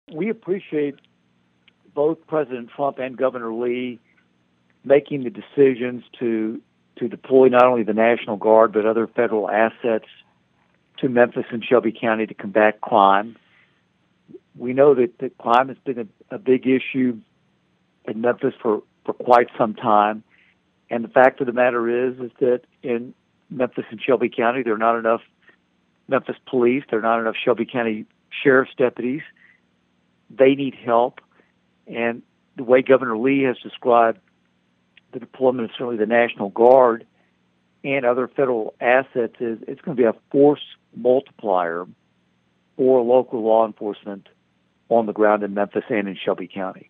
We appreciate both President Trump and Governor Lee making the decisions to deploy not only the National Guard but other federal assets to Memphis and Shelby County to combat crime. We know that crime has been a big issue in Memphis for quite some time. And the fact of the matter is that in Memphis and Shelby County, there are not enough Memphis police, there are not enough Shelby County sheriff's deputies. They need help. And the way Governor Lee has described the deployment of certainly the National Guard and other federal assets is it's going to be a force multiplier for local law enforcement on the ground in Memphis and in Shelby County.